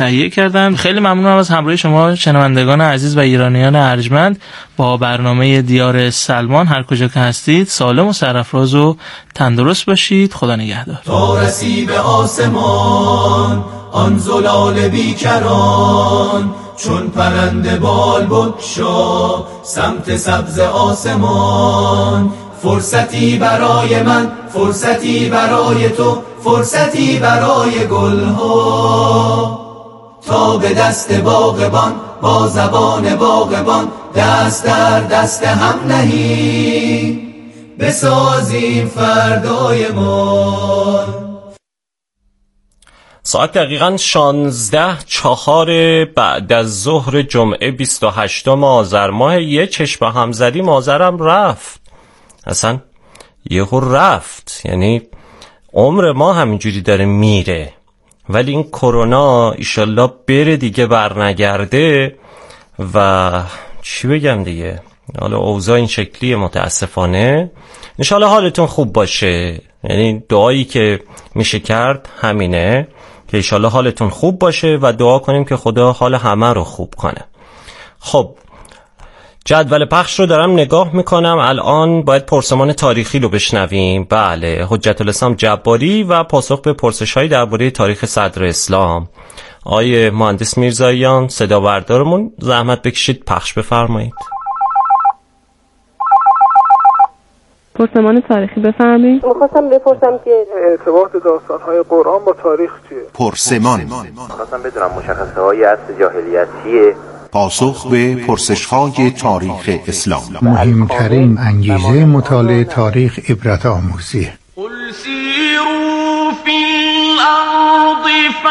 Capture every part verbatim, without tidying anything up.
تهیه کردن. خیلی ممنونم از همراهی شما شنوندگان عزیز و ایرانیان ارجمند با برنامه دیار سلمان. هر کجا که هستید سالم و سرافراز و تندرست باشید. خدا نگهدار. تا رسی به آسمان آن زلال بیکران، چون پرنده بال بگشا سمت سبز آسمان. فرصتی برای من، فرصتی برای تو، فرصتی برای گلها، تا به دست باغبان با زبان باغبان دست در دست هم نهیم، بسازیم فردای ما. ساعت دقیقاً شانزده چهار بعد از ظهر جمعه بیست و هشتم آذر ماه. یه چشم هم زدیم آذرم رفت، اصلا یهو رفت. یعنی عمر ما همینجوری داره میره، ولی این کرونا ایشالله بره دیگه برنگرده. و چی بگم دیگه، حالا اوضاع این شکلیه متاسفانه. انشالله حالتون خوب باشه. یعنی دعایی که میشه کرد همینه که انشالله حالتون خوب باشه و دعا کنیم که خدا حال همه رو خوب کنه. خب جدول پخش رو دارم نگاه میکنم. الان باید پرسمان تاریخی رو بشنویم. بله، حجت الاسلام جباری و پاسخ به پرسش‌های درباره تاریخ صدر اسلام. آیه مهندس میرزاییان صدا بردارمون زحمت بکشید پخش بفرمایید. پرسمان تاریخی بفرمایید. می‌خواستم بپرسم که ارتباط داستان‌های قرآن با تاریخ چیه؟ پرسمان. می‌خواستم بدونم مشخصه‌های عصر جاهلیت چیه؟ پاسخ به پرسش‌های تاریخ اسلام. مهمترین انگیزه مطالعه تاریخ عبرت آموزیه. قل سیروا فی الارض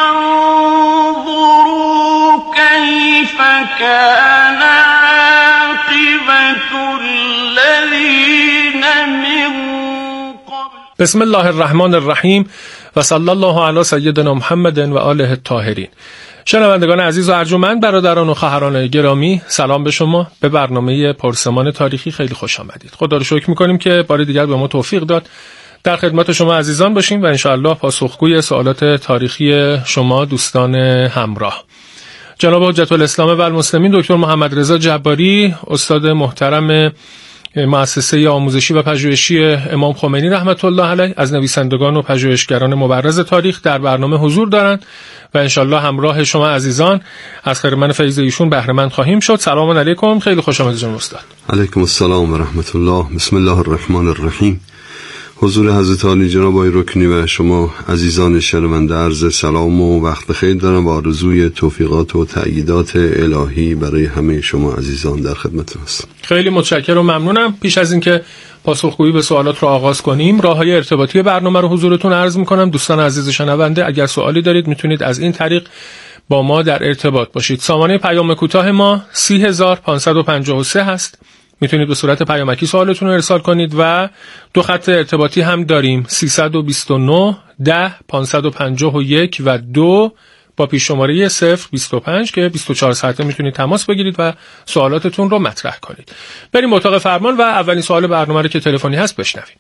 فانظروا کیف کان عاقبة الذین من قبل. بسم الله الرحمن الرحیم و صلی الله علی سیدنا محمد و آله الطاهرین. شنوندگان عزیز و ارجمند، برادران و خواهران گرامی، سلام به شما. به برنامه پرسمان تاریخی خیلی خوش آمدید. خدا رو شکر می‌کنیم که بار دیگر به ما توفیق داد در خدمت شما عزیزان باشیم و انشاءالله پاسخگوی سوالات تاریخی شما دوستان همراه. جناب حجت الاسلام و المسلمین دکتر محمد رضا جباری، استاد محترم مؤسسه آموزشی و پژوهشی امام خمینی رحمت الله علیه، از نویسندگان و پژوهشگران مبرز تاریخ در برنامه حضور دارند و انشالله همراه شما عزیزان از خیرمن فیض ایشون بهره مند خواهیم شد. سلام علیکم، خیلی خوش آمدید جناب استاد. علیکم السلام و رحمت الله. بسم الله الرحمن الرحیم. حضور حضرت عالی جناب آقای رکنی و شما عزیزان شنونده عرض سلام و وقت بخیر دارم و آرزوی توفیقات و تأییدات الهی برای همه شما عزیزان در خدمتتون هستم. خیلی متشکرم و ممنونم. پیش از اینکه پاسخگویی به سوالات رو آغاز کنیم، راههای ارتباطی برنامه رو حضورتون عرض می‌کنم. دوستان عزیز شنونده اگر سوالی دارید میتونید از این طریق با ما در ارتباط باشید. سامانه پیام کوتاه ما سه هزار و پانصد و پنجاه و سه هست. میتونید به صورت پیامکی سوالتون رو ارسال کنید و دو خط ارتباطی هم داریم، سیصد و بیست و نه ده پانصد و پنجاه و یک و دو با پیش شماره صفر بیست و پنج که بیست و چهار ساعته میتونید تماس بگیرید و سوالاتتون رو مطرح کنید. بریم اتاق فرمان و اولین سوال برنامه رو که تلفنی هست بشنویم.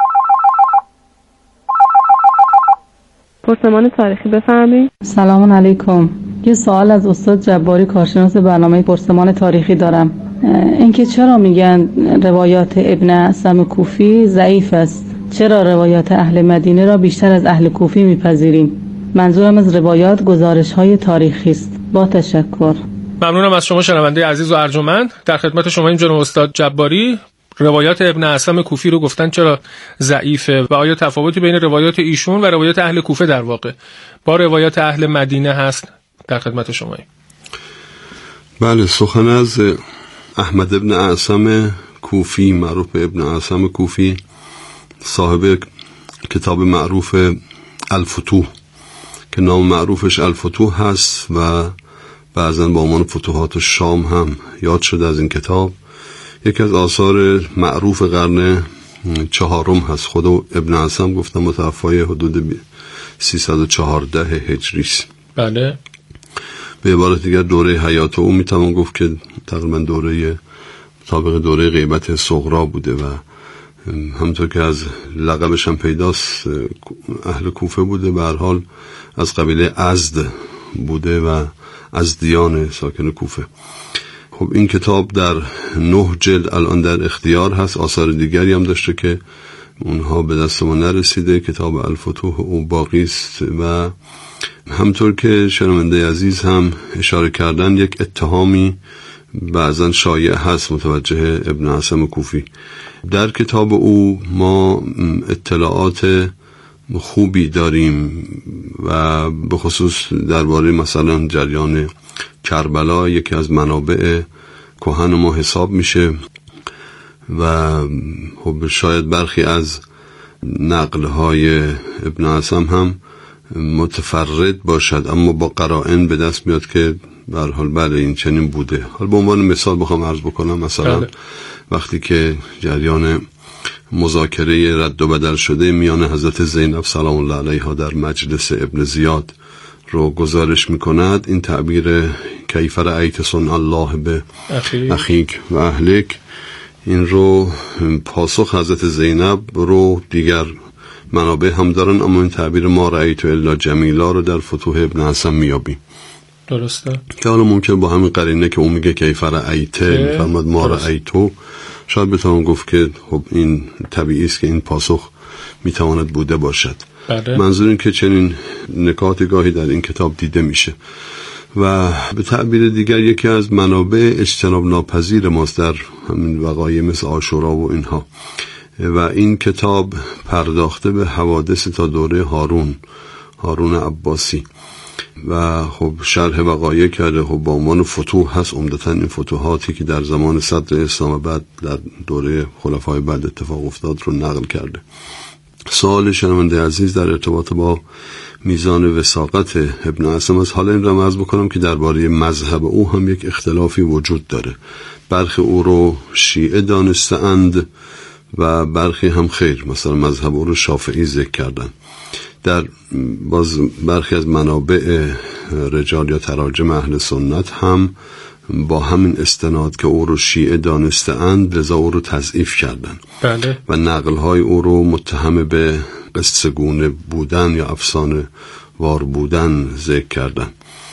پرسمان تاریخی بفرمایید. سلام علیکم. یه سوال از استاد جباری کارشناس برنامه پرسمان تاریخی دارم. اینکه چرا میگن روایات ابن اعصم کوفی ضعیف است؟ چرا روایات اهل مدینه را بیشتر از اهل کوفی میپذیریم؟ منظورم از روایات گزارش‌های تاریخی است. با تشکر. ممنونم از شما شنونده عزیز و ارجمند. در خدمت شما این جناب استاد جباری. روایات ابن اعصم کوفی رو گفتن چرا ضعیفه و آیا تفاوتی بین روایات ایشون و روایات اهل کوفه در واقع با روایات اهل مدینه هست؟ در خدمت شما. بله، سخن از احمد ابن اعصم کوفی معروف به ابن اعصم کوفی، صاحب کتاب معروف الفتوح که نام معروفش الفتوح هست و بعضا با عنوان فتوحات شام هم یاد شده از این کتاب. یکی از آثار معروف قرن چهارم هست. خود ابن اعصم گفتم متوفای حدود سیصد و چهارده هجری است. بله. به عبارت دیگر دوره حیات او میتوان گفت که تقریبا دوره مطابق دوره غیبت صغرا بوده و همونطور که از لقبش هم پیداست اهل کوفه بوده. به هر حال از قبیله ازد بوده و ازدیان ساکن کوفه. خب این کتاب در نه جلد الان در اختیار هست. آثار دیگری هم داشته که اونها به دست ما نرسیده. کتاب الفتوح او باقی است و همطور که شنونده عزیز هم اشاره کردن یک اتهامی بعضا شایع هست متوجه ابن اعصم کوفی. در کتاب او ما اطلاعات خوبی داریم و به خصوص درباره مثلا جریان کربلا یکی از منابع کهن ما حساب میشه و خب شاید برخی از نقل‌های ابن اعصم هم متفرد باشد، اما با قرائن به دست میاد که به هر حال بله این چنین بوده. حالا به عنوان مثال بخوام عرض بکنم، مثلا وقتی که جریان مذاکره رد و بدل شده میان حضرت زینب سلام الله علیها در مجلس ابن زیاد رو گزارش میکند، این تعبیر کیف رأیت صنع الله به اخیک و اهلک، این رو پاسخ حضرت زینب رو دیگر منابع هم دارن، اما این تعبیر ما رأیت الا جمیلا رو در فتوح ابن اعصم میابیم. درسته که حالا ممکن با همین قرینه که اون میگه کیف رأیت میفرماد ما رأیتو، شاید بتوان گفت که خب این طبیعی است که این پاسخ میتواند بوده باشد. بله. منظور این که چنین نکات گاهی در این کتاب دیده میشه و به تعبیر دیگر یکی از منابع اجتناب ناپذیر ماست در همین وقایع مثل عاشورا و اینها. و این کتاب پرداخته به حوادث تا دوره هارون هارون عباسی و خب شرح وقایع کرده. خب با عنوان فتوح هست، عمدتاً این فتوحاتی که در زمان صدر اسلام بعد در دوره خلفای بعد اتفاق افتاد رو نقل کرده. سوال شنونده عزیز در ارتباط با میزان وثاقت ابن اعصم است. حالا این را عرض بکنم که درباره مذهب او هم یک اختلافی وجود داره. برخی او رو شیعه دانسته‌اند و برخی هم خیر، مثلا مذهب او رو شافعی ذکر کردن. در باز برخی از منابع رجال یا تراجم اهل سنت هم با همین استناد که او رو شیعه دانسته‌اند لذا او رو تضعیف کردن. بله. و نقل‌های او رو متهم به قصه گونه بودن یا افسانه وار بودن ذکر کردن.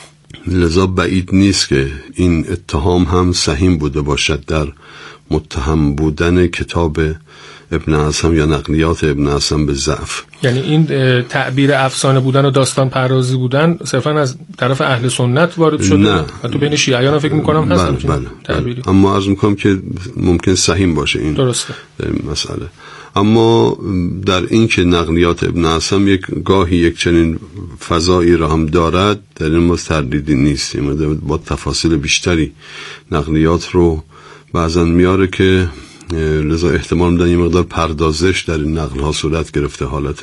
لذا بعید نیست که این اتهام هم سهیم بوده باشد در متهم بودن کتاب ابن اعصم یا نقلیات ابن اعصم به ضعف. یعنی این تعبیر افسانه بودن و داستان پردازی بودن صرفا از طرف اهل سنت وارد شده؟ نه. و تو بین شیعیان فکر میکنم هست. بله بله, بله. اما عرض میکنم که ممکن سهیم باشه این درسته در این مسئله. اما در این که نقلیات ابن اعصم یک گاهی یک چنین فضایی را هم دارد، در این ما تردیدی نیست. با تفاصیل بیشتری نقلیات رو بعضا میاره که لذا احتمال میدن یه مقدار پردازش در این نقل ها صورت گرفته، حالت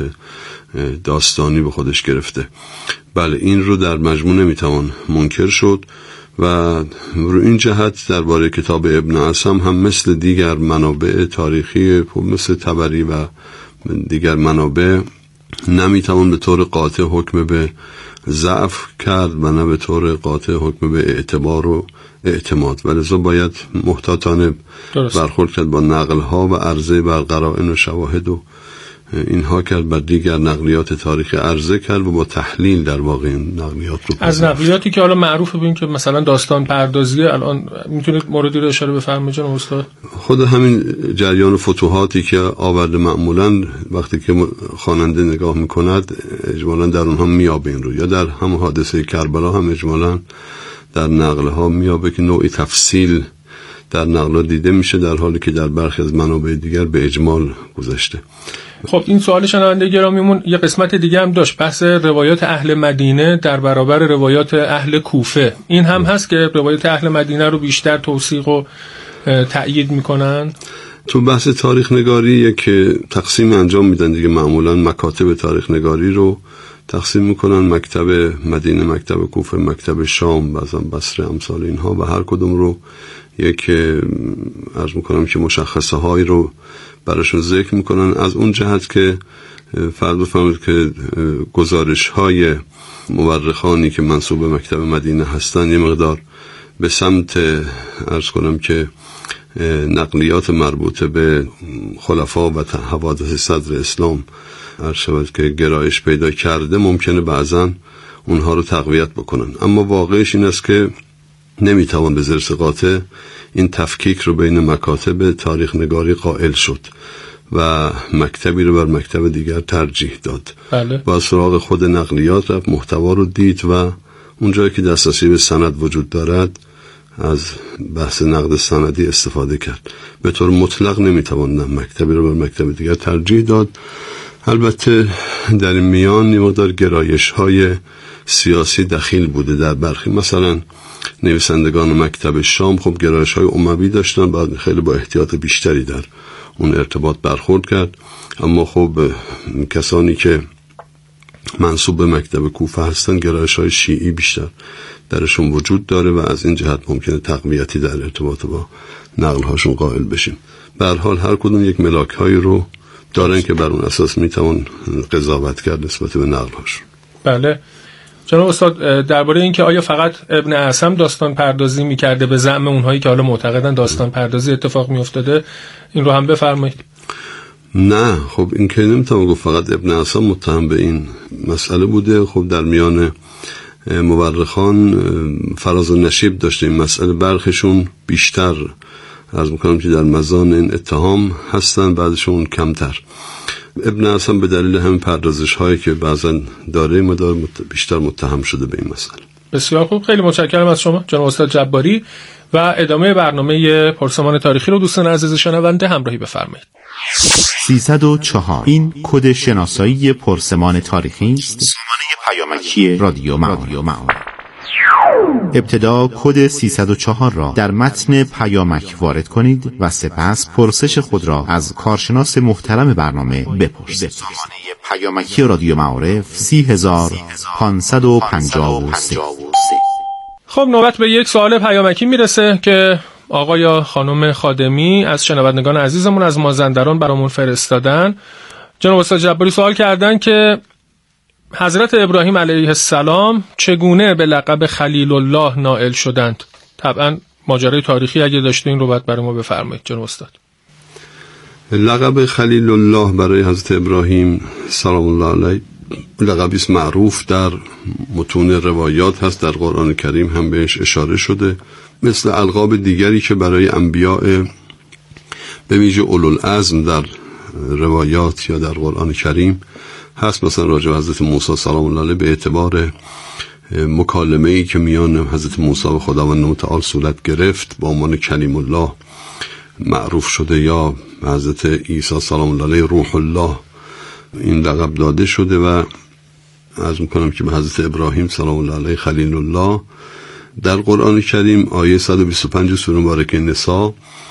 داستانی به خودش گرفته. بله این رو در مجموع نمیتوان منکر شد و رو این جهت درباره کتاب ابن اعصم هم مثل دیگر منابع تاریخی مثل طبری و دیگر منابع نمیتوان به طور قاطع حکم به ضعف کرد و نه به طور قاطع حکم به اعتبار و اعتماد، ولذا باید محتاطانه برخورد کرد با نقل ها و عرضه بر قرائن و شواهد و اینها کرد، بر دیگر نقلیات تاریخی عرضه کرد و با تحلیل در واقع این نقلیات رو از نقلیاتی که حالا معروفه ببین که مثلا داستان پردازی، الان میتونید موردی رو اشاره بفرمایید جناب استاد؟ خود همین جریان فتوحاتی که آورده معمولا وقتی که خواننده نگاه میکند اجمالا در اونها میابه این رو، یا در هم حادثه کربلا هم اجمالا در نقل ها میابه که نوعی تفصیل در نقل ها دیده میشه، در حالی که در برخی از منابع دیگر به اجمال گذشته. خب این سوال شنونده گرامیمون یه قسمت دیگه هم داشت، بحث روایات اهل مدینه در برابر روایات اهل کوفه. این هم هست که روایات اهل مدینه رو بیشتر توثیق و تأیید میکنن. تو بحث تاریخ نگاری یک تقسیم انجام میدن دیگه، معمولا مکاتب تاریخ نگاری رو تقسیم میکنن، مکتب مدینه، مکتب کوفه، مکتب شام، بعضا بصره، امثال اینها، و هر کدوم رو یک عرض میکنم که مشخصه هایی رو براشون ذکر میکنن، از اون جهت که فرض بفرمایید که گزارش های مورخانی که منسوب به مکتب مدینه هستن یه مقدار به سمت عرض کنم که نقلیات مربوطه به خلفا و حوادث صدر اسلام عرض شود که گرایش پیدا کرده، ممکنه بعضا اونها رو تقویت بکنن. اما واقعش این است که نمیتوان به زرس قاطع این تفکیک رو بین مکاتب تاریخ نگاری قائل شد و مکتبی رو بر مکتب دیگر ترجیح داد. بله. و سراغ خود نقلیات رفت، محتوا رو دید و اونجایی که دسترسی به سند وجود دارد از بحث نقد سندی استفاده کرد. به طور مطلق نمیتوان مکتبی رو بر مکتب دیگر ترجیح داد. البته در این میان یه مقدار گرایش های سیاسی دخیل بوده در برخی، مثلا نویسندگان مکتب شام خب گرایش های اموی داشتن، بعد خیلی با احتیاط بیشتری در اون ارتباط برخورد کرد. اما خب کسانی که منسوب به مکتب کوفه هستن گرایش های شیعی بیشتر درشون وجود داره و از این جهت ممکنه تقویتی در ارتباط با نقل هاشون قائل بشیم. به هر حال هر کدوم یک ملاک هایی رو دارن که بر اون اساس میتوان قضاوت کرد نسبت به نقل هاشون. بله جناب استاد، درباره این که آیا فقط ابن اعصم داستان پردازی میکرده به زعم اونهایی که حالا معتقدن داستان پردازی اتفاق میافتاده، این رو هم بفرمایید. نه خب این که نمیتونم گفت فقط ابن اعصم متهم به این مسئله بوده. خب در میان مورخان فراز و نشیب داشته این مسئله، برخشون بیشتر عرض میکنم که در مزان این اتهام هستن، بعدشون کمتر. ابن اعصم به دلیل همین پردازش هایی که بعضا داره مدار بیشتر متهم شده به این مسئله. بسیار خوب، خیلی متشکرم از شما جناب استاد جباری و ادامه برنامه پرسمان تاریخی رو دوستان عزیز شنونده همراهی بفرمایید. سیصد و چهار این کد شناسایی پرسمان تاریخی است. سامانه پیامکی رادیو معارف. ابتدا کد سیصد و چهار را در متن پیامک وارد کنید و سپس پرسش خود را از کارشناس محترم برنامه بپرسید. سامانه پیامکی رادیو معارف سی هزار پانصد و پنجاه و سه. خب نوبت به یک سوال پیامکی میرسه که آقا یا خانم خادمی از شنوندگان عزیزمون از مازندران برامون فرستادن. جناب استاد جباری سوال کردن که حضرت ابراهیم علیه السلام چگونه به لقب خلیل الله نائل شدند؟ طبعا ماجرای تاریخی اگه داشته این رو باید برای ما بفرمایید جناب استاد. لقب خلیل الله برای حضرت ابراهیم سلام الله علیه لقبی است معروف، در متون روایات هست، در قرآن کریم هم بهش اشاره شده، مثل القاب دیگری که برای انبیاء به ویژه اولوالعزم در روایات یا در قرآن کریم هست. مثلا راجع به حضرت موسی سلام الله علیه به اعتبار مکالمه‌ای که میان حضرت موسی و خداوند متعال صورت گرفت با عنوان کلیم الله معروف شده، یا حضرت عیسی سلام الله علیه روح الله این لقب داده شده. و عرض می‌کنم که به حضرت ابراهیم سلام الله علیه خلیل الله در قرآن کریم آیه صد و بیست و پنج سوره مبارکه نساء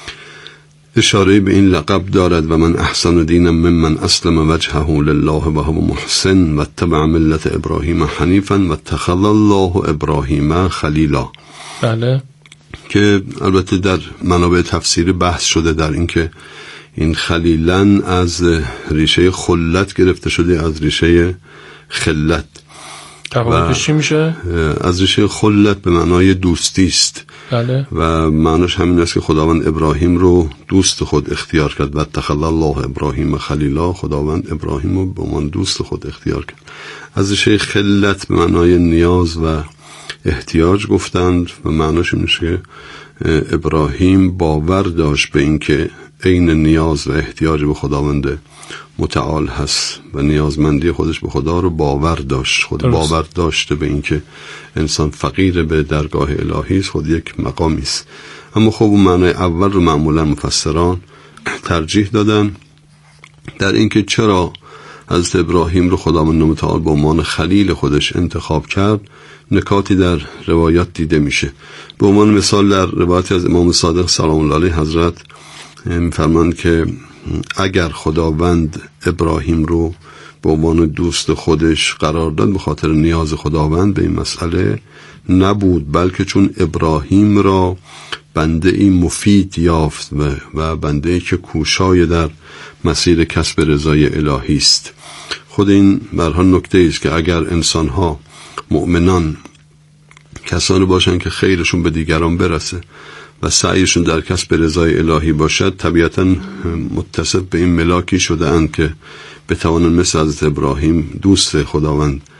اشاره به این لقب دارد و من احسن دینا ممن اسلم وجهه لله و هو محسن و اتبع ملت ابراهیم حنیفا و اتخذ الله ابراهیم خلیلا. بله. که البته در منابع تفسیری بحث شده در اینکه این خلیلن از ریشه خلت گرفته شده، از ریشه خلت. تفاوتش چی میشه؟ از ریشه خلت به معنای دوستی است. بله. و معناش همین است که خداوند ابراهیم رو دوست خود اختیار کرد و اتخذ الله ابراهیم خلیلا، خداوند ابراهیم رو به عنوان دوست خود اختیار کرد. از ریشه خلت به معنای نیاز و احتیاج گفتند و معناش میشه که ابراهیم باور داشت به اینکه عین نیاز و احتیاج به خداوند متعال هست و نیازمندی خودش به خدا رو باور داشت. خود درست. باور داشته به اینکه انسان فقیر به درگاه الهی است، خود یک مقامی است. اما خب اون معنای اول رو معمولا مفسران ترجیح دادن در اینکه چرا حضرت ابراهیم رو خداوند متعال به عنوان خلیل خودش انتخاب کرد. نکاتی در روایات دیده میشه. به عنوان مثال در روایتی از امام صادق سلام الله علیه حضرت میفرمایند که اگر خداوند ابراهیم رو به عنوان دوست خودش قرار داد به خاطر نیاز خداوند به این مسئله نبود، بلکه چون ابراهیم را بنده ای مفید یافت و بنده ای که کوشای در مسیر کسب رضای الهی است. خود این برها نکته است که اگر انسان‌ها مؤمنان کسانی باشند که خیرشون به دیگران برسه و سعیشون در کسب رضای الهی باشد، طبیعتاً متصف به این ملاکی شده اند که بتوانند مثل حضرت ابراهیم دوست خداوند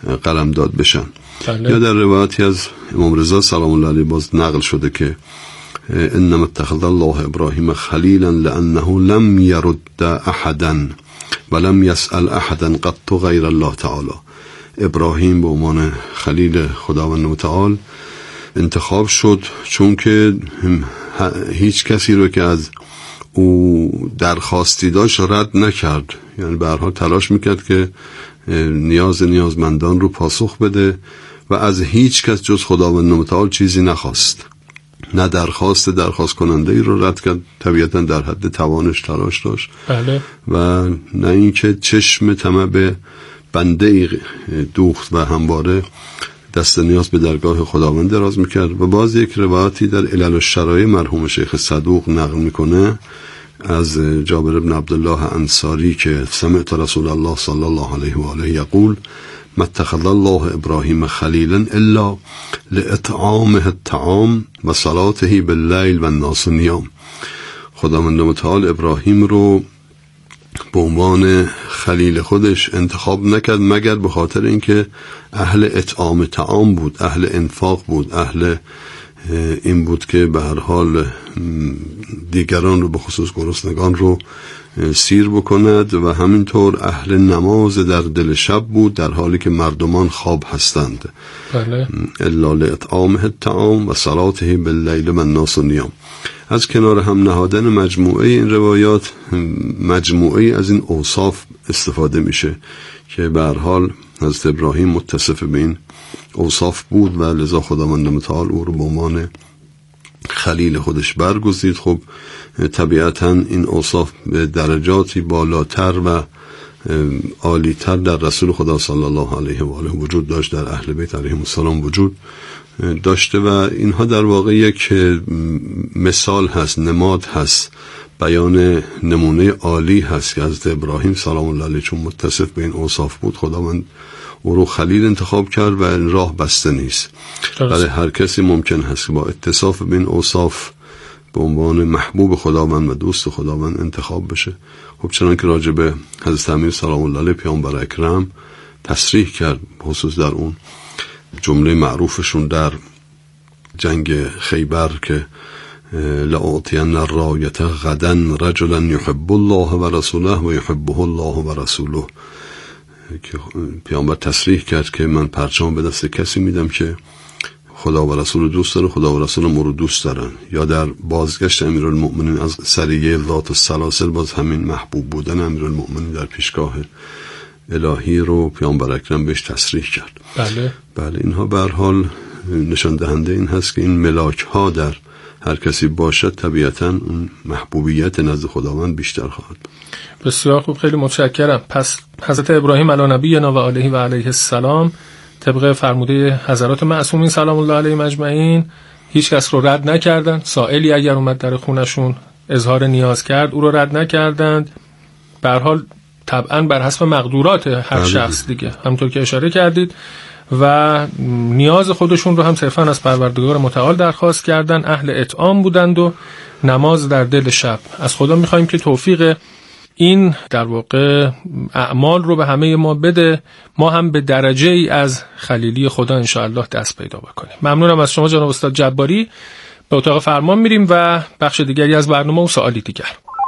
قلمداد بشن. بله. یا در روایتی از امام رضا سلام الله علیه باز نقل شده که انما اتخذ الله ابراهیم خلیلا لانه لم يرد احدا ولم يسأل احدا قط غیر الله تعالی. ابراهیم به عنوان خلیل خداوند متعال انتخاب شد چون که هیچ کسی رو که از او درخواستی داشت رد نکرد، یعنی به هر حال تلاش میکرد که نیاز نیازمندان رو پاسخ بده و از هیچ کس جز خداوند متعال چیزی نخواست، نه درخواست درخواست کننده ای رو رد کرد، طبیعتا در حد توانش تلاش داشت. بله. و نه اینکه چشم طمع به بنده ای دوخت و همواره دست نیاز به درگاه خداوند دراز میکرد. و باز یک روایتی در علل الشرایع مرحوم شیخ صدوق نقل میکنه از جابر بن عبدالله انصاری که سمعت رسول الله صلی الله علیه و آله یقول ما اتخذ الله ابراهیم خلیلا الا لاطعامه الطعام و صلاته باللیل و الناس نیام. خداوند متعال ابراهیم رو به عنوان خلیل خودش انتخاب نکرد مگر به خاطر اینکه اهل اطعام طعام بود، اهل انفاق بود، اهل این بود که به هر حال دیگران رو به خصوص گرسنگان رو سیر بکند و همینطور اهل نماز در دل شب بود در حالی که مردمان خواب هستند. بله. الا لاطعامه الطعام و صلاته باللیل و الناس نیام. از کنار هم نهادن مجموعه این روایات مجموعه از این اوصاف استفاده میشه که به هر حال حضرت ابراهیم متصف به این اوصاف بود و لذا خداوند متعال او رو به عنوان خلیل خودش برگزید. خب طبیعتا این اوصاف به درجاتی بالاتر و عالیتر در رسول خدا صلی الله علیه و آله وجود داشت، در اهل بیت علیهم السلام وجود داشته و اینها در واقع یک مثال هست، نماد هست، بیان نمونه عالی هست که حضرت ابراهیم سلام الله علیه چون متصف به این اوصاف بود خداوند او رو خلیل انتخاب کرد و این راه بسته نیست. برای هر کسی ممکن هست که با اتصاف به این اوصاف به عنوان محبوب خداوند و دوست خداوند انتخاب بشه. خب چنان که راجع به حضرت امیر سلام الله علیه پیامبر اکرم تصریح کرد، خصوص در اون جمله معروفشون در جنگ خیبر که لأعطین الرایت غدا رجلا یحب الله و رسوله و یحبه الله و رسوله، که پیامبر تصریح کرد که من پرچم به دست کسی میدم که خدا و رسول دوست داره، خدا و رسول ما رو دوست دارن. یا در بازگشت امیرالمؤمنین از سریه ذات السلاسل باز همین محبوب بودن امیرالمؤمنین در پیشگاه الهی رو پیامبر اکرم بهش تصریح کرد. بله. بله اینها به هر حال نشان دهنده این هست که این ملاک ها در هر کسی باشد طبیعتا اون محبوبیت نزد خداوند بیشتر خواهد. بسیار خوب، خیلی متشکرم. پس حضرت ابراهیم علی نبینا و آله و علیه السلام طبق فرموده حضرات معصومین سلام الله علیهم اجمعین هیچ کس رو رد نکردند. سائلی اگر اومد در خونشون اظهار نیاز کرد او رو رد نکردند. به هر حال طبعا بر حسب مقدورات هر شخص دیگه همونطور که اشاره کردید و نیاز خودشون رو هم صرفا از پروردگار متعال درخواست کردن. اهل اطعام بودند و نماز در دل شب. از خدا میخوایم که توفیق این در واقع اعمال رو به همه ما بده، ما هم به درجه ای از خلیلی خدا انشاءالله دست پیدا بکنیم. ممنونم از شما جناب استاد جباری. به اتاق فرمان میریم و بخش دیگری از برنامه و سوالی دیگر.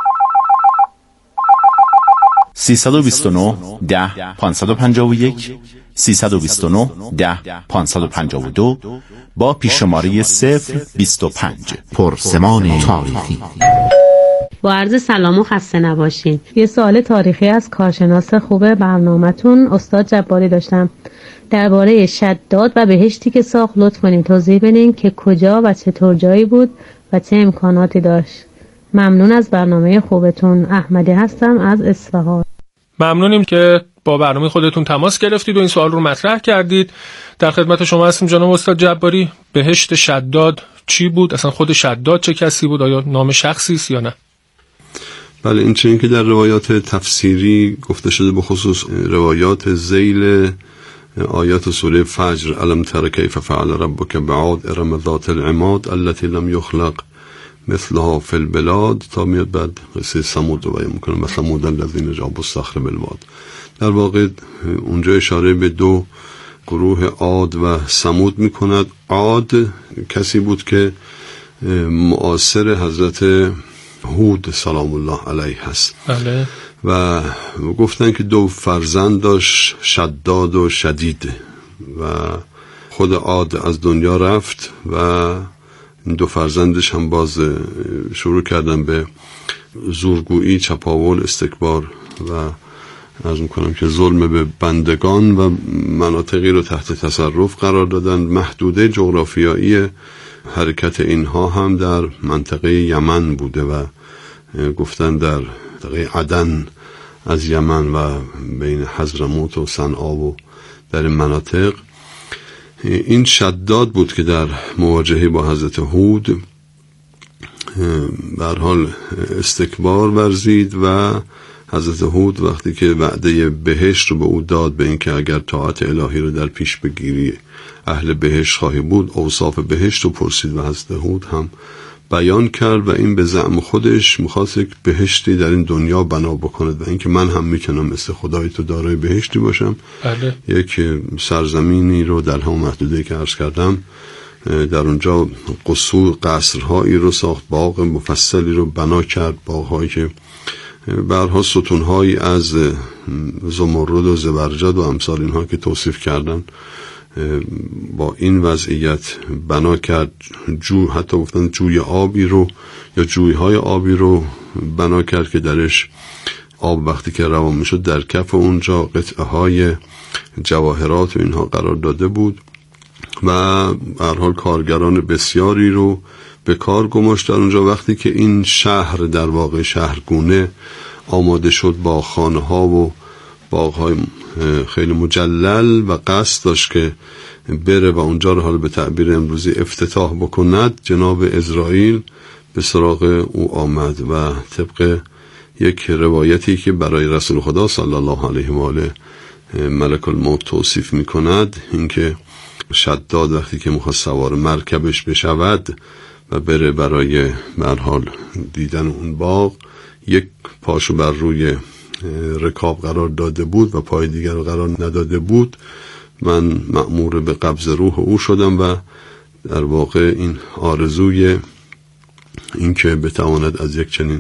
سیصد و بیست و نه ده پانصد و پنجاه و یک سیصد و بیست و نه ده پانصد و پنجاه و دو با پیششماره صفر بیست و پنج. پرسمان تاریخی. با عرض سلام و خسته نباشین. یه سوال تاریخی از کارشناس خوب برنامه‌تون استاد جباری داشتم درباره شداد و بهشتی که ساخت. لطف کنین توضیح بدین که کجا و چطور جایی بود و چه امکاناتی داشت. ممنون از برنامه خوبتون. احمدی هستم از اصفهان. ممنونیم که با برنامه خودتون تماس گرفتید و این سوال رو مطرح کردید. در خدمت شما هستیم جناب استاد جباری. بهشت شداد چی بود؟ اصلا خود شداد چه کسی بود؟ آیا نام شخصی است یا نه؟ بله این چنین که در روایات تفسیری گفته شده، به خصوص روایات ذیل آیات سوره فجر، الم تر کیف فعل ربک بعاد ارم ذات العماد التي لم یخلق مثلها فی البلاد، تا میاد بعد قصه ثمود رو بیان میکنه، مثلا ثمود الذین جابوا الصخر بالواد. در واقع اونجا اشاره به دو گروه عاد و ثمود می کند. عاد کسی بود که معاصر حضرت هود سلام الله علیه هست. بله. و گفتن که دو فرزند داشت، شداد و شدید، و خود عاد از دنیا رفت و این دو فرزندش هم باز شروع کردن به زورگویی، چپاول، استکبار و عرض میکنم که ظلم به بندگان و مناطقی رو تحت تصرف قرار دادن. محدوده جغرافیایی حرکت اینها هم در منطقه یمن بوده و گفتن در منطقه عدن از یمن و بین حضرموت و صنعا و در این مناطق. این شداد بود که در مواجهه با حضرت هود به هر حال استکبار ورزید و حضرت هود وقتی که وعده بهشت رو به او داد، به اینکه اگر طاعت الهی رو در پیش بگیری اهل بهشت خواهی بود، اوصاف بهشت رو پرسید و حضرت هود هم بیان کرد و این به زعم خودش می‌خواست یک بهشتی در این دنیا بنا بکنه و اینکه من هم میتونم مثل خدای تو دارای بهشتی باشم. بله. یک سرزمینی رو در همون محدوده‌ای که عرض کردم در اونجا قصور قصرهایی رو ساخت، باغ مفصلی رو بنا کرد، باغ‌هایی که برها ستونهایی از زمرد و زبرجد و امثال اینها که توصیف کردن با این وضعیت بنا کرد. جو حتی گفتن جوی آبی رو یا جویهای آبی رو بنا کرد که درش آب وقتی که روان میشد در کف اونجا قطعه های جواهرات و اینها قرار داده بود و به هر حال کارگران بسیاری رو به کار گماشت در اونجا. وقتی که این شهر در واقع شهرگونه آماده شد با خانه ها و باغ‌های خیلی مجلل و قصد داشت که بره و اونجا رو حالا به تعبیر امروزی افتتاح بکند، جناب اسرائیل به سراغ او آمد و طبق یک روایتی که برای رسول خدا صلی الله علیه و آله ملک الموت توصیف می کند، اینکه شداد وقتی که میخواست سوار مرکبش بشود و بره برای به هر حال دیدن اون باغ، یک پاشو بر روی رکاب قرار داده بود و پای دیگر رو قرار نداده بود. من مأمور به قبض روح او شدم و در واقع این آرزوی این که بتواند از یک چنین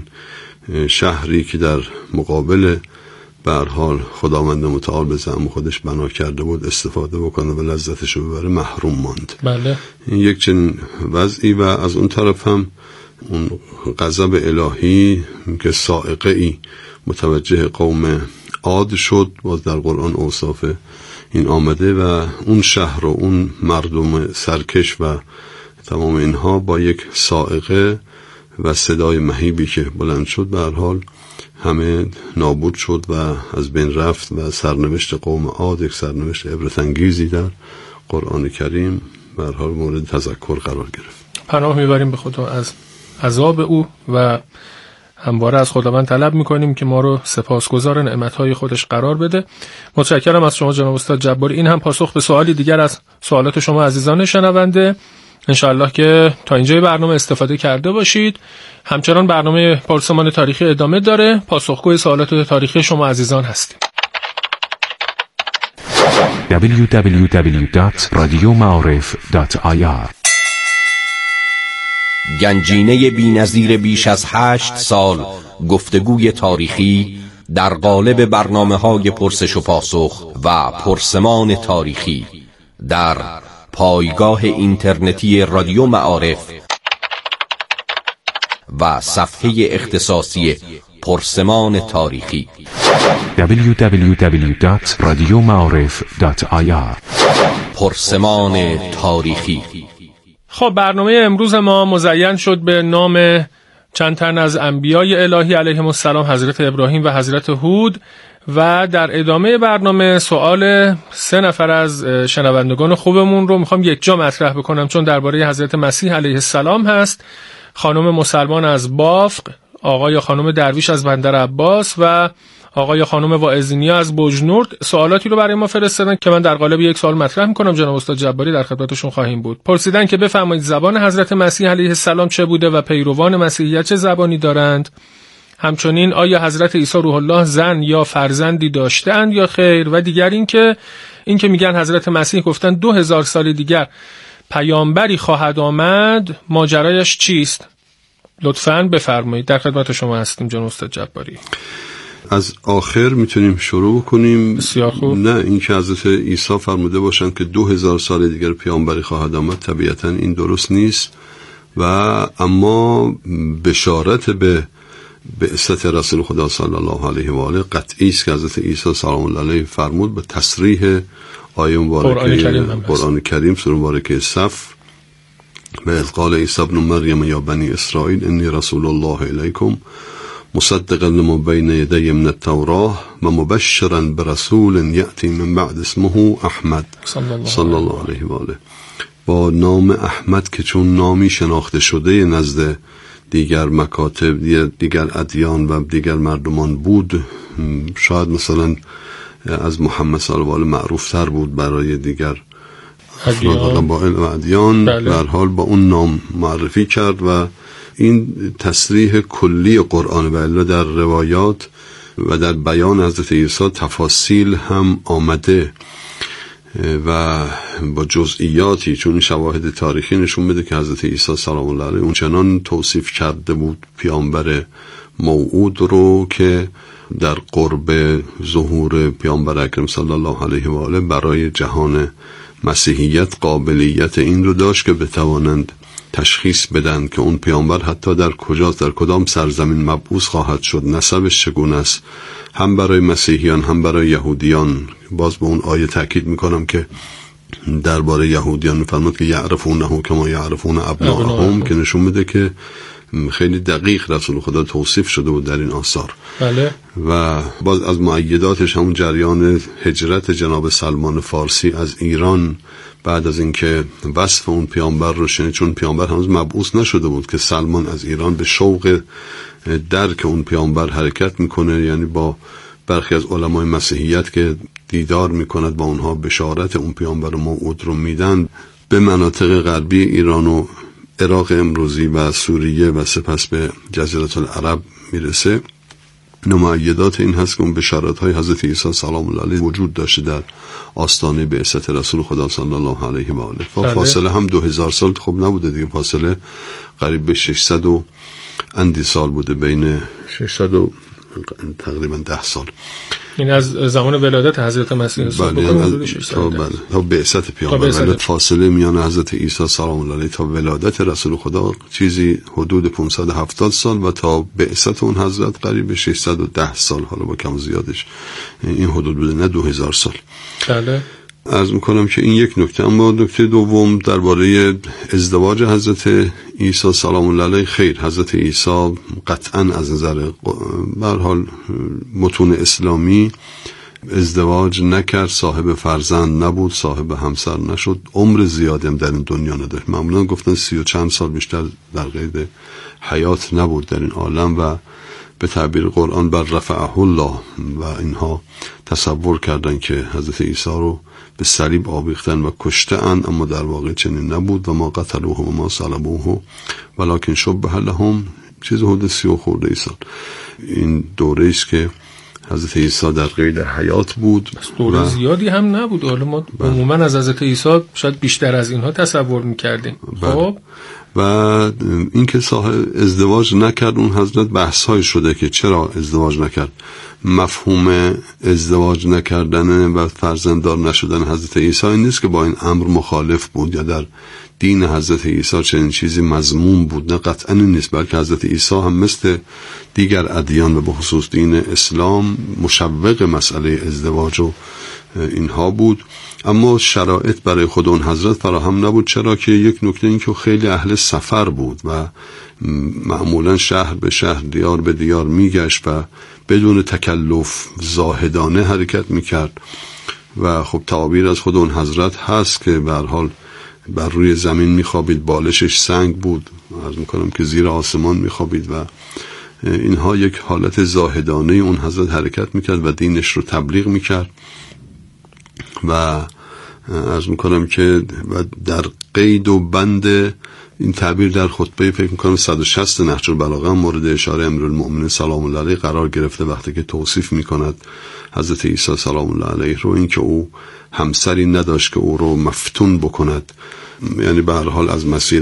شهری که در مقابل به هر حال خداوند متعال به زعم خودش بنا کرده بود استفاده بکنه و لذتش رو ببره محروم ماند. بله. این یک چنین وضعی و از اون طرف هم اون غضب الهی که صاعقه ای متوجه قوم عاد شد، باز در قرآن اوصاف این آمده و اون شهر و اون مردم سرکش و تمام اینها با یک صاعقه و صدای مهیبی که بلند شد به هر حال همه نابود شد و از بین رفت و سرنوشت قوم عاد یک سرنوشت عبرت انگیزی در قرآن کریم به هر حال مورد تذکر قرار گرفت. پناه میبریم به خدا از عذاب او و همواره از خداوند طلب میکنیم که ما رو سپاسگزار نعمتهای خودش قرار بده. متشکرم از شما جناب استاد جباری. این هم پاسخ به سوالی دیگر از سوالات شما عزیزان شنونده. انشاءالله که تا اینجای برنامه استفاده کرده باشید. همچنان برنامه پرسمان تاریخی ادامه داره. پاسخگوی سوالات تاریخی شما عزیزان هستیم. دبلیو دبلیو دبلیو دات رادیو معارف دات آی آر گنجینه بی‌نظیر بیش از هشت سال گفتگوی تاریخی در قالب برنامه‌های پرسش و پاسخ و پرسمان تاریخی در پایگاه اینترنتی رادیو معارف و صفحه اختصاصی پرسمان تاریخی دبلیو دبلیو دبلیو دات رادیو معارف دات آی آر. پرسمان تاریخی. خب برنامه امروز ما مزین شد به نام چند تن از انبیای الهی علیهم السلام، حضرت ابراهیم و حضرت هود، و در ادامه برنامه سوال سه نفر از شنوندگان خوبمون رو میخوام یک جا مطرح بکنم چون درباره حضرت مسیح علیه السلام هست. خانم مسلمان از بافق، آقای یا خانم درویش از بندر عباس و آقای خانم واعظینیا از بوجنورد سوالاتی رو برای ما فرستادن که من در قالب یک سوال مطرح میکنم. جناب استاد جباری در خدمتشون خواهیم بود. پرسیدن که بفرمایید زبان حضرت مسیح علیه السلام چه بوده و پیروان مسیحیت چه زبانی دارند؟ همچنین آیا حضرت عیسی روح الله زن یا فرزندی داشته‌اند یا خیر؟ و دیگر این که این که میگن حضرت مسیح گفتن دو هزار سال دیگر پیامبری خواهد آمد، ماجرایش چیست؟ لطفاً بفرمایید، در خدمت شما هستیم جناب استاد جباری. از آخر میتونیم شروع کنیم. بسیار خوب. نه اینکه حضرت عیسی فرموده باشند که دو هزار سال دیگر پیامبری خواهد آمد، طبیعتاً این درست نیست و اما بشارت به بعثت رسول خدا صلی الله علیه و آله قطعی است که حضرت عیسی سلام الله علیه فرمود به تصریح آیه مبارکه قرآن کریم سوره مبارکه صف به قال عیسی ابن مریم یا بنی اسرائیل انی رسول الله الیکم مصدقا لما بین یدی من التوراة و مبشرا برسول یأتی من بعد اسمه احمد صلی الله علیه و آله. با نام احمد که چون نامی شناخته شده نزد دیگر مکاتب، دیگر ادیان و دیگر مردمان بود، شاید مثلا از محمد صلی الله علیه و آله معروف تر بود برای دیگر افراد با علم و ادیان. به هر حال با اون نام معرفی کرد و این تصریح کلی قرآن و الا در روایات و در بیان حضرت عیسی تفاصیل هم آمده و با جزئیاتی، چون شواهد تاریخی نشون میده که حضرت عیسی سلام الله علیه اون چنان توصیف کرده بود پیامبر موعود رو که در قرب ظهور پیامبر اکرم صلی الله علیه و آله برای جهان مسیحیت قابلیت این رو داشت که بتوانند تشخیص بدن که اون پیامبر حتی در کجاست، در کدام سرزمین مبعوث خواهد شد، نسبش چگونه است، هم برای مسیحیان هم برای یهودیان. باز به اون آیه تاکید میکنم که درباره یهودیان میفرماد که یعرفونه کما یعرفون ابناءهم، که نشون میده که خیلی دقیق رسول خدا توصیف شده بود در این آثار. بله. و باز از مؤیداتش همون جریان هجرت جناب سلمان فارسی از ایران بعد از اینکه وصف اون پیامبر رو شنید، چون پیامبر هنوز مبعوث نشده بود، که سلمان از ایران به شوق درک اون پیامبر حرکت میکنه، یعنی با برخی از علمای مسیحیت که دیدار میکند با اونها بشارت اون پیامبر موعود رو میدن، به مناطق غربی ایران و عراق امروزی و سوریه و سپس به جزیره العرب میرسه. نمایدات این هست که اون بشارت‌های حضرت عیسی سلام الله علیه وجود داشته در آستانه بعثت رسول خدا صلی الله علیه و آله. و فاصله هم دو هزار سال خوب نبوده دیگه، فاصله قریب به ششصد و اندی سال بوده، بین ششصد و تقریبا ده سال. این از زمان ولادت حضرت مسیح حساب بکنیم تا بله تا بعثت پیامبر، ولی فاصله میان حضرت عیسی سلام الله علیه تا ولادت رسول خدا چیزی حدود پانصد و هفتاد سال و تا بعثت اون حضرت قریب ششصد و ده سال، حالا با کم زیادش این حدود بوده، نه دو هزار سال. بله. عرض میکنم که این یک نکته. اما نکته دوم درباره ازدواج حضرت عیسی سلام الله علیه، خیر، حضرت عیسی قطعا از نظر به هر حال متون اسلامی ازدواج نکرد، صاحب فرزند نبود، صاحب همسر نشد، عمر زیادی هم در این دنیا نداشت. معمولا گفتن سی و چند سال بیشتر در قید حیات نبود در این عالم و به تعبیر قرآن بر رفعه الله و اینها تصور کردن که حضرت عیسی رو به صلیب آویختن و کشتن، اما در واقع چنین نبود. و ما قتلوه و ما صلبوه ولکن شبه لهم، چیز حدود سی و خورده ای سال. این دوره است که حضرت عیسی در قید حیات بود. دوره و زیادی هم نبود. حالا ما عموما از حضرت عیسی شاید بیشتر از اینها تصور میکردیم. خب و این که صاحب ازدواج نکرد، اون حضرت بحث‌های شده که چرا ازدواج نکرد. مفهوم ازدواج نکردن و فرزنددار نشدن حضرت عیسی این نیست که با این امر مخالف بود یا در دین حضرت عیسی چنین چیزی مذموم بود، نه قطعا نیست، بلکه حضرت عیسی هم مثل دیگر ادیان و به خصوص دین اسلام مشوق مسئله ازدواج و اینها بود، اما شرایط برای خود اون حضرت فراهم نبود. چرا که یک نکته این که خیلی اهل سفر بود و معمولا شهر به شهر دیار به دیار میگشت و بدون تکلف زاهدانه حرکت میکرد و خب تعابیر از خود اون حضرت هست که به هر حال بر روی زمین میخوابید، بالشش سنگ بود، عرض میکنم که زیر آسمان میخوابید و اینها یک حالت زاهدانه اون حضرت حرکت میکرد و دینش رو تبلیغ میکرد و عرض میکنم که در قید و بند این تعبیر در خطبه فکر میکنم صد و شصت نهج البلاغه مورد اشاره امیرالمؤمنین سلام الله علیه قرار گرفته وقتی که توصیف میکند حضرت عیسی سلام الله علیه رو، این که او همسری نداشت که او رو مفتون بکند، یعنی به هر حال از مسیر